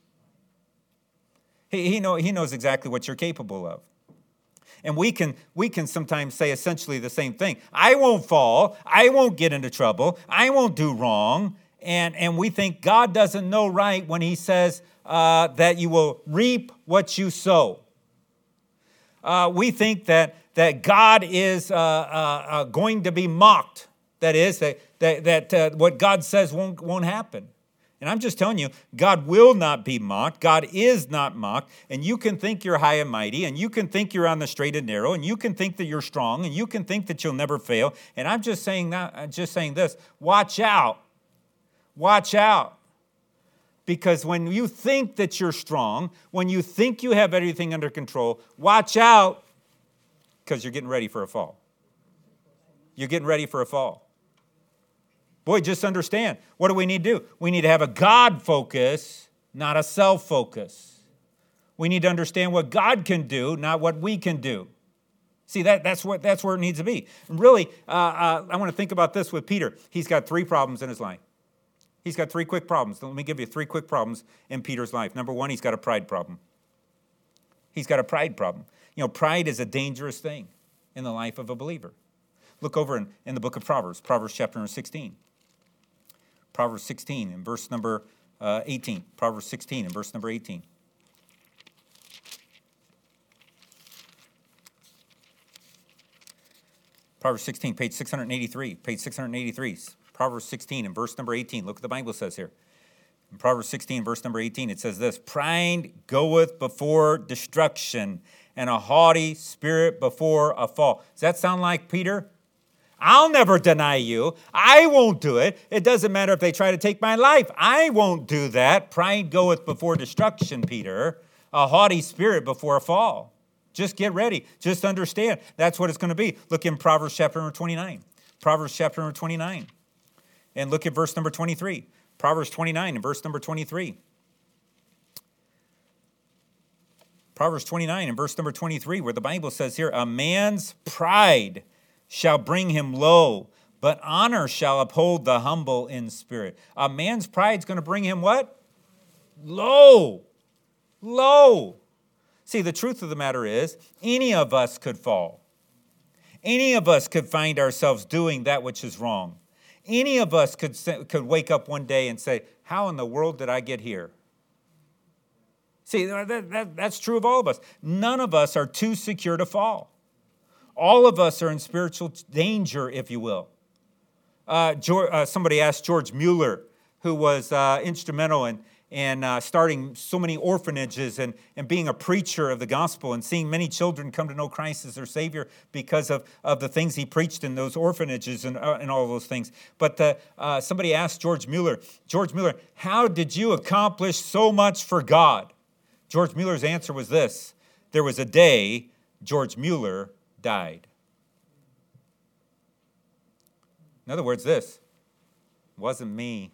He knows exactly what you're capable of. And we can sometimes say essentially the same thing. I won't fall. I won't get into trouble. I won't do wrong. And we think God doesn't know right when he says that you will reap what you sow. We think that God is going to be mocked. That is, that what God says won't happen. And I'm just telling you, God will not be mocked. God is not mocked. And you can think you're high and mighty, and you can think you're on the straight and narrow, and you can think that you're strong, and you can think that you'll never fail. And I'm just saying this, watch out. Watch out. Because when you think that you're strong, when you think you have everything under control, watch out, because you're getting ready for a fall. You're getting ready for a fall. Boy, just understand, what do we need to do? We need to have a God focus, not a self focus. We need to understand what God can do, not what we can do. See, that's where it needs to be. And really, I want to think about this with Peter. He's got 3 problems in his life. He's got 3 quick problems. Let me give you 3 quick problems in Peter's life. Number 1, he's got a pride problem. He's got a pride problem. You know, pride is a dangerous thing in the life of a believer. Look over in the book of Proverbs chapter 16. Proverbs 16 and verse number 18. Proverbs 16 and verse number 18. Proverbs 16, page 683. Page 683. Proverbs 16 and verse number 18. Look what the Bible says here. In Proverbs 16, verse number 18, it says this: pride goeth before destruction, and a haughty spirit before a fall. Does that sound like Peter? I'll never deny you. I won't do it. It doesn't matter if they try to take my life. I won't do that. Pride goeth before destruction, Peter. A haughty spirit before a fall. Just get ready. Just understand. That's what it's going to be. Look in Proverbs chapter number 29. Proverbs chapter number 29. And look at verse number 23. Proverbs 29 and verse number 23. Proverbs 29 and verse number 23, where the Bible says here, a man's pride shall bring him low, but honor shall uphold the humble in spirit. A man's pride is going to bring him what? Low. Low. See, the truth of the matter is, any of us could fall. Any of us could find ourselves doing that which is wrong. Any of us could wake up one day and say, how in the world did I get here? See, that's true of all of us. None of us are too secure to fall. All of us are in spiritual danger, if you will. Somebody asked George Mueller, who was instrumental in starting so many orphanages and being a preacher of the gospel and seeing many children come to know Christ as their Savior because of the things he preached in those orphanages and all those things. But somebody asked George Mueller, how did you accomplish so much for God? George Mueller's answer was this: there was a day George Mueller died. In other words, this wasn't me.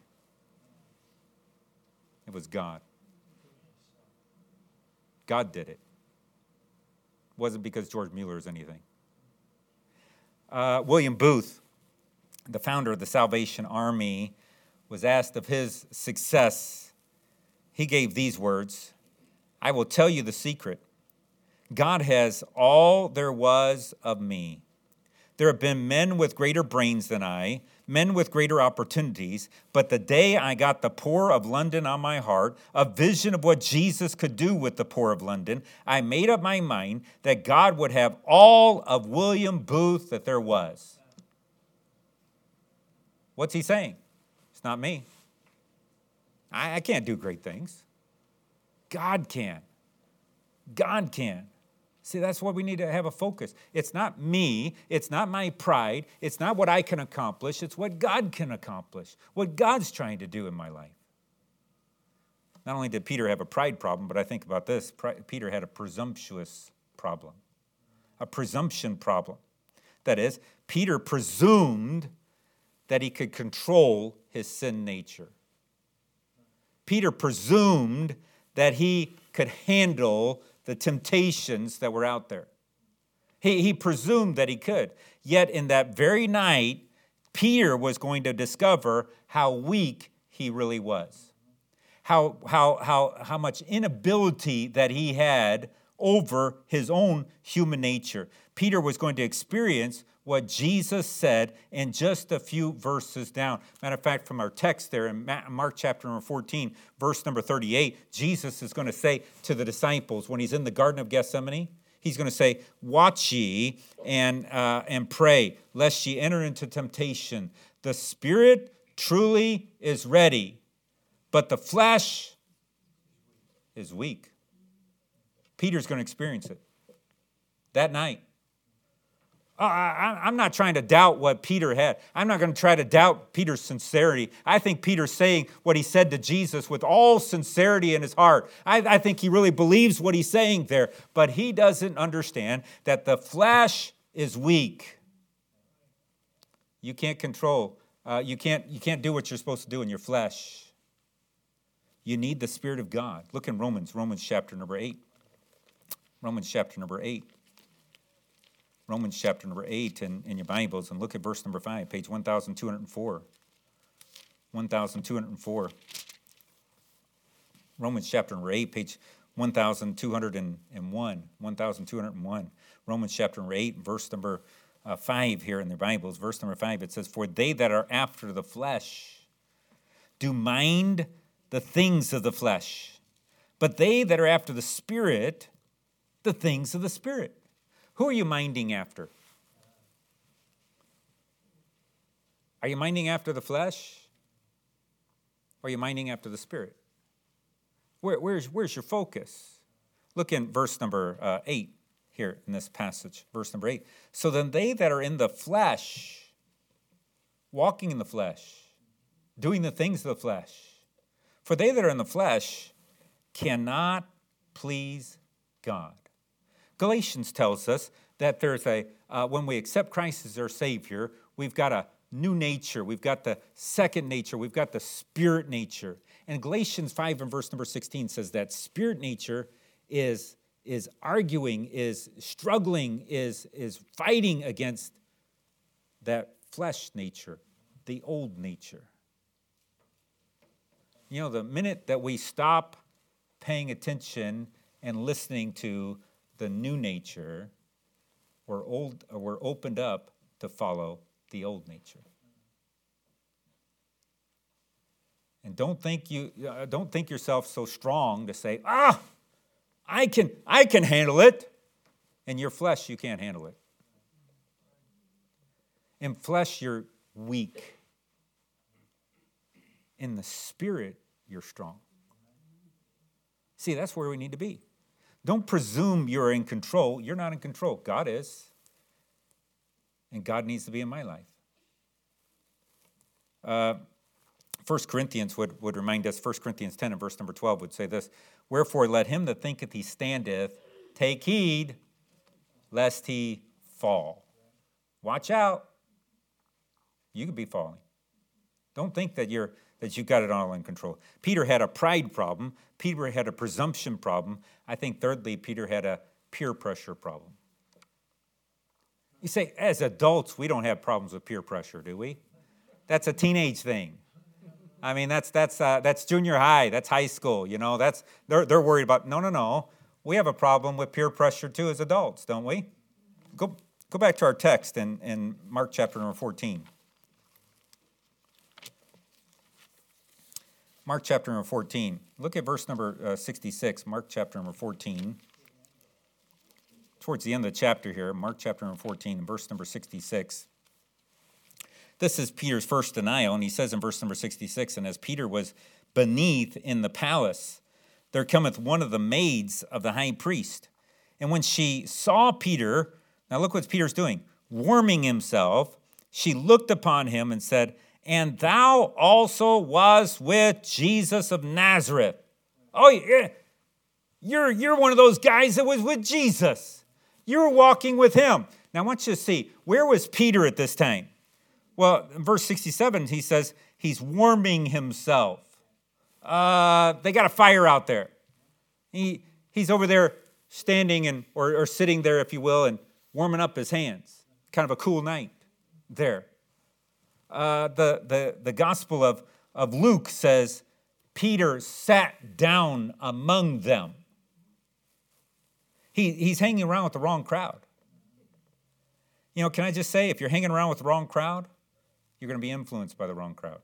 It was God. God did it. It wasn't because George Mueller is anything. William Booth, the founder of the Salvation Army, was asked of his success. He gave these words: I will tell you the secret. God has all there was of me. There have been men with greater brains than I, men with greater opportunities, but the day I got the poor of London on my heart, a vision of what Jesus could do with the poor of London, I made up my mind that God would have all of William Booth that there was. What's he saying? It's not me. I can't do great things. God can. God can. See, that's what we need to have a focus. It's not me. It's not my pride. It's not what I can accomplish. It's what God can accomplish, what God's trying to do in my life. Not only did Peter have a pride problem, but I think about this. Peter had a presumptuous problem, a presumption problem. That is, Peter presumed that he could control his sin nature. Peter presumed that he could handle the temptations that were out there. He presumed that he could. Yet in that very night, Peter was going to discover how weak he really was. How much inability that he had over his own human nature. Peter was going to experience what Jesus said in just a few verses down. Matter of fact, from our text there in Mark chapter number 14, verse number 38, Jesus is going to say to the disciples when he's in the Garden of Gethsemane, he's going to say, watch ye and pray, lest ye enter into temptation. The spirit truly is ready, but the flesh is weak. Peter's going to experience it that night. I'm not trying to doubt what Peter had. I'm not going to try to doubt Peter's sincerity. I think Peter's saying what he said to Jesus with all sincerity in his heart. I think he really believes what he's saying there, but he doesn't understand that the flesh is weak. You can't control. You can't do what you're supposed to do in your flesh. You need the Spirit of God. Look in Romans chapter number 8. Romans chapter number 8. Romans chapter number 8 in your Bibles, and look at verse number 5, page 1204. 1204. Romans chapter number 8, page 1201. 1201. Romans chapter number 8, verse number 5 here in their Bibles. Verse number 5, it says, for they that are after the flesh do mind the things of the flesh, but they that are after the Spirit, the things of the Spirit. Who are you minding after? Are you minding after the flesh? Or are you minding after the Spirit? Where's your focus? Look in verse number 8 here in this passage. Verse number 8. So then they that are in the flesh, walking in the flesh, doing the things of the flesh, for they that are in the flesh cannot please God. Galatians tells us that there's when we accept Christ as our Savior, we've got a new nature. We've got the second nature. We've got the spirit nature. And Galatians 5 and verse number 16 says that spirit nature is arguing, is struggling, is fighting against that flesh nature, the old nature. You know, the minute that we stop paying attention and listening to the new nature, we're opened up to follow the old nature. And don't think yourself so strong to say, I can handle it. In your flesh, you can't handle it. In flesh, you're weak. In the Spirit, you're strong. See, that's where we need to be. Don't presume you're in control. You're not in control. God is. And God needs to be in my life. 1 Corinthians would remind us, 1 Corinthians 10 and verse number 12 would say this, wherefore let him that thinketh he standeth take heed lest he fall. Watch out. You could be falling. Don't think that you've got it all in control. Peter had a pride problem. Peter had a presumption problem. I think thirdly, Peter had a peer pressure problem. You say, as adults, we don't have problems with peer pressure, do we? That's a teenage thing. I mean, that's junior high. That's high school. You know, they're worried about. No. We have a problem with peer pressure too as adults, don't we? Go back to our text in Mark chapter number 14. Mark chapter number 14. Look at verse number 66. Mark chapter number 14. Towards the end of the chapter here, Mark chapter number 14 and verse number 66. This is Peter's first denial, and he says in verse number 66, and as Peter was beneath in the palace, there cometh one of the maids of the high priest. And when she saw Peter, now look what Peter's doing, warming himself, she looked upon him and said, and thou also was with Jesus of Nazareth. Oh, yeah. You're one of those guys that was with Jesus. You were walking with him. Now I want you to see, where was Peter at this time? Well, in verse 67, he says he's warming himself. They got a fire out there. He's over there standing or sitting there, if you will, and warming up his hands. Kind of a cool night there. The Gospel of Luke says Peter sat down among them. He's hanging around with the wrong crowd. You know, can I just say, if you're hanging around with the wrong crowd, you're going to be influenced by the wrong crowd.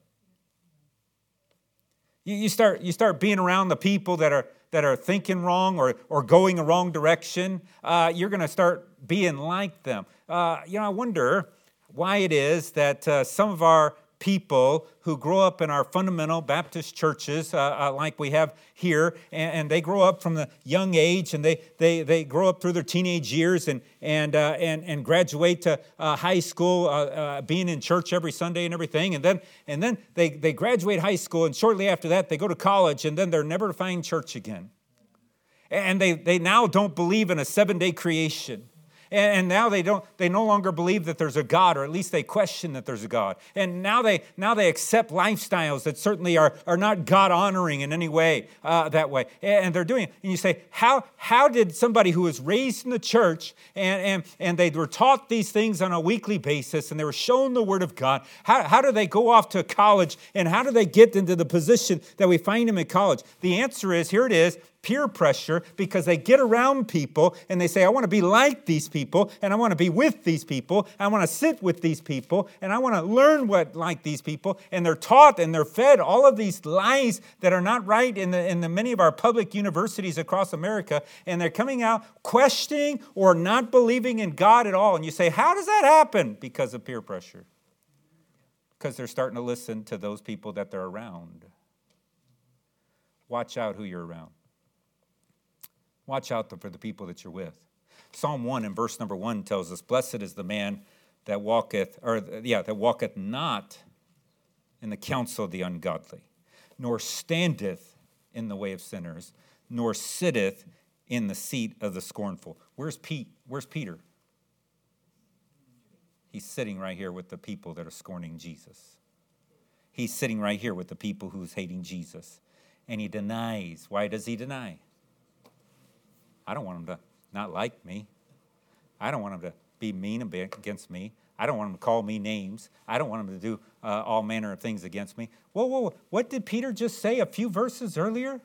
You start being around the people that are thinking wrong or going a wrong direction. You're going to start being like them. I wonder why it is that some of our people who grow up in our fundamental Baptist churches, like we have here, and they grow up from the young age, and they grow up through their teenage years and graduate to high school, being in church every Sunday and everything, and then they graduate high school, and shortly after that they go to college, and then they're never to find church again, and they now don't believe in a 7-day creation. And now they no longer believe that there's a God, or at least they question that there's a God. And now they accept lifestyles that certainly are not God-honoring in any way that way. And they're doing it. And you say, how did somebody who was raised in the church and they were taught these things on a weekly basis and they were shown the Word of God, how do they go off to college, and how do they get into the position that we find them in college? The answer is, here it is, peer pressure, because they get around people and they say, I want to be like these people, and I want to be with these people, I want to sit with these people, and I want to learn like these people, and they're taught and they're fed all of these lies that are not right in the many of our public universities across America, and they're coming out questioning or not believing in God at all. And you say, how does that happen? Because of peer pressure. Because they're starting to listen to those people that they're around. Watch out who you're around. Watch out for the people that you're with. Psalm 1 and verse number 1 tells us, blessed is the man that walketh not in the counsel of the ungodly, nor standeth in the way of sinners, nor sitteth in the seat of the scornful. Where's Peter? He's sitting right here with the people that are scorning Jesus. He's sitting right here with the people who's hating Jesus. And he denies. Why does he deny? I don't want him to not like me. I don't want him to be mean against me. I don't want him to call me names. I don't want him to do all manner of things against me. Whoa. What did Peter just say a few verses earlier?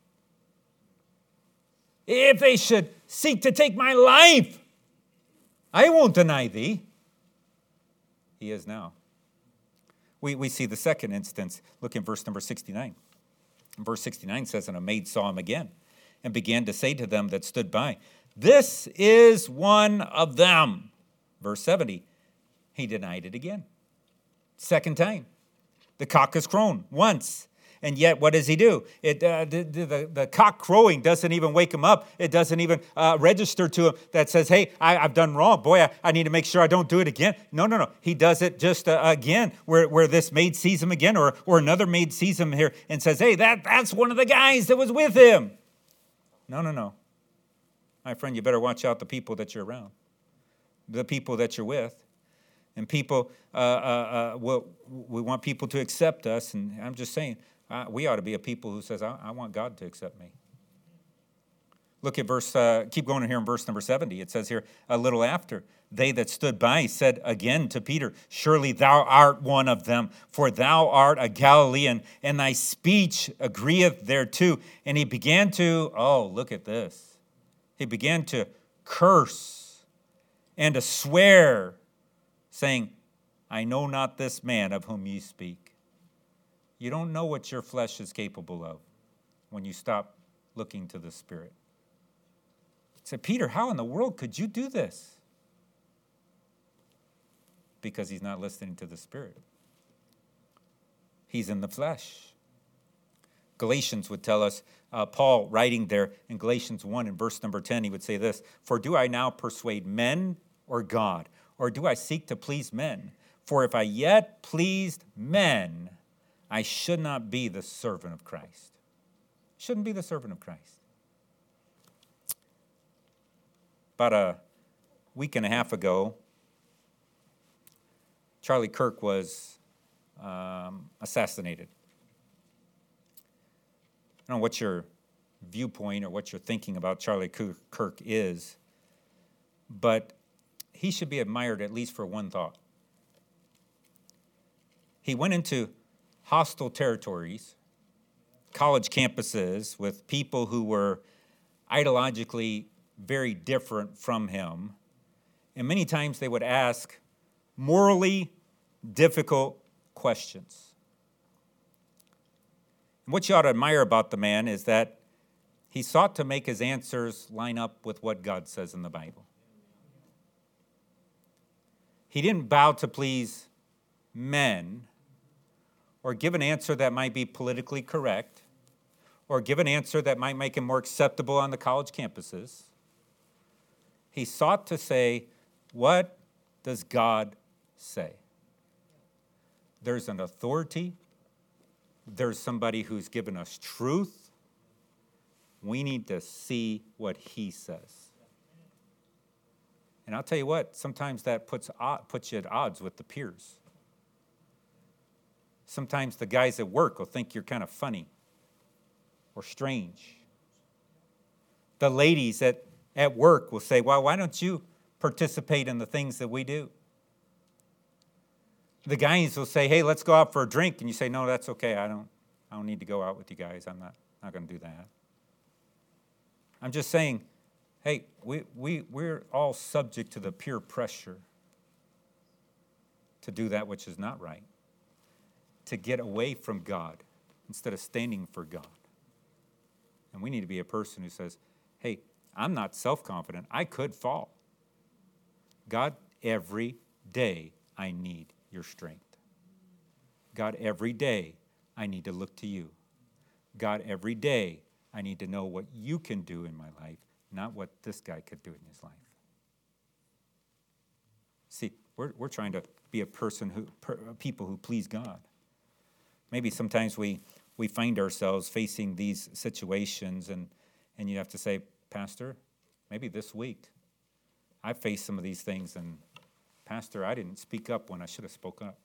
If they should seek to take my life, I won't deny thee. He is now. We see the second instance. Look in verse number 69. Verse 69 says, and a maid saw him again, and began to say to them that stood by, this is one of them. Verse 70, he denied it again. Second time. The cock has crown once. And yet, what does he do? The cock crowing doesn't even wake him up. It doesn't even register to him that says, hey, I've done wrong. Boy, I need to make sure I don't do it again. No. He does it just again, where this maid sees him again, or another maid sees him here and says, hey, that's one of the guys that was with him. No. My friend, you better watch out the people that you're around, the people that you're with. And people, we want people to accept us. And I'm just saying, we ought to be a people who says, I want God to accept me. Look at keep going here in verse number 70. It says here, a little after, they that stood by said again to Peter, surely thou art one of them, for thou art a Galilean, and thy speech agreeth thereto. And he began to, look at this. He began to curse and to swear, saying, I know not this man of whom ye speak. You don't know what your flesh is capable of when you stop looking to the Spirit. You say, Peter, how in the world could you do this? Because he's not listening to the Spirit. He's in the flesh. Galatians would tell us, Paul writing there in Galatians 1 in verse number 10, he would say this, for do I now persuade men or God? Or do I seek to please men? For if I yet pleased men, I should not be the servant of Christ. Shouldn't be the servant of Christ. About a week and a half ago, Charlie Kirk was assassinated. I don't know what your viewpoint or what you're thinking about Charlie Kirk is, but he should be admired at least for one thought. He went into hostile territories, college campuses with people who were ideologically very different from him, and many times they would ask morally difficult questions. And what you ought to admire about the man is that he sought to make his answers line up with what God says in the Bible. He didn't bow to please men or give an answer that might be politically correct or give an answer that might make him more acceptable on the college campuses. He sought to say, what does God say? There's an authority. There's somebody who's given us truth. We need to see what he says. And I'll tell you what, sometimes that puts you at odds with the peers. Sometimes the guys at work will think you're kind of funny or strange. The ladies at work will say, well, why don't you participate in the things that we do? The guys will say, hey, let's go out for a drink. And you say, no, that's okay. I don't need to go out with you guys. I'm not going to do that. I'm just saying, hey, we're all subject to the peer pressure to do that which is not right, to get away from God instead of standing for God. And we need to be a person who says, hey, I'm not self-confident. I could fall. God, every day I need your strength. God, every day I need to look to you. God, every day I need to know what you can do in my life, not what this guy could do in his life. See, we're trying to be a people who please God. Maybe sometimes we find ourselves facing these situations and you have to say, Pastor, maybe this week I faced some of these things and Pastor, I didn't speak up when I should have spoke up.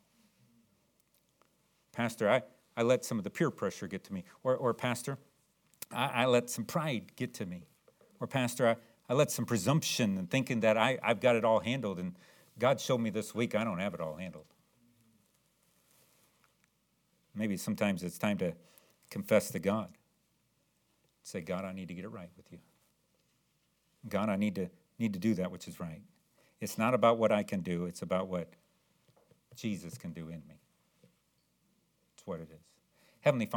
Pastor, I let some of the peer pressure get to me. Or Pastor, I let some pride get to me. Or Pastor, I let some presumption and thinking that I've got it all handled. And God showed me this week I don't have it all handled. Maybe sometimes it's time to confess to God. Say, God, I need to get it right with you. God, I need to do that which is right. It's not about what I can do. It's about what Jesus can do in me. It's what it is. Heavenly Father,